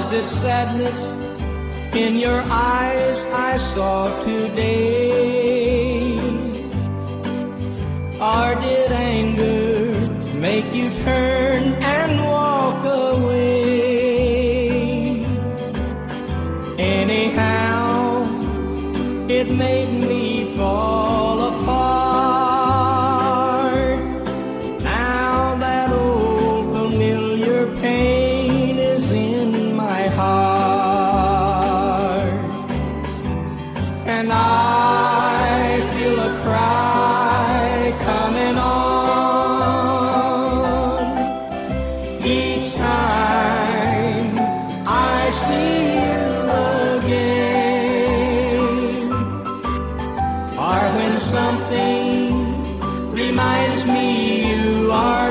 Was it sadness in your eyes I saw today? Or did anger make you turn and walk away? Anyhow, it made me fall apart. Now that old familiar pain is in my heart, and I feel a cry coming on each time I see you again, or when something reminds me you are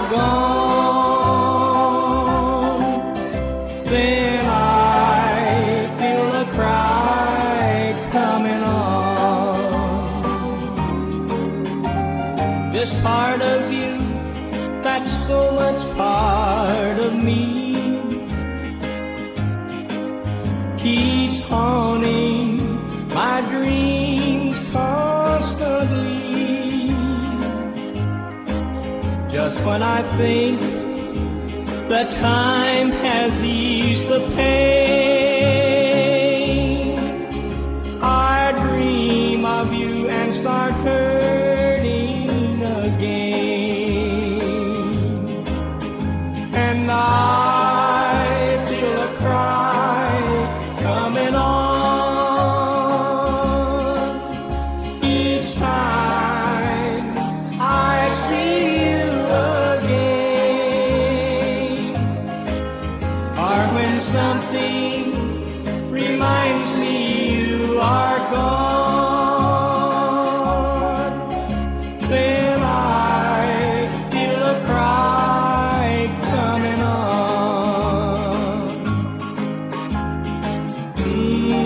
gone, then I feel a cry coming on. This part of you that's so much part of me keeps haunting my dreams constantly. Just when I think that time has eased the pain, I dream of you and start hurting again. And I feel a cry coming on each time I see you again, or when something reminds me you are gone, then I feel a cry coming on.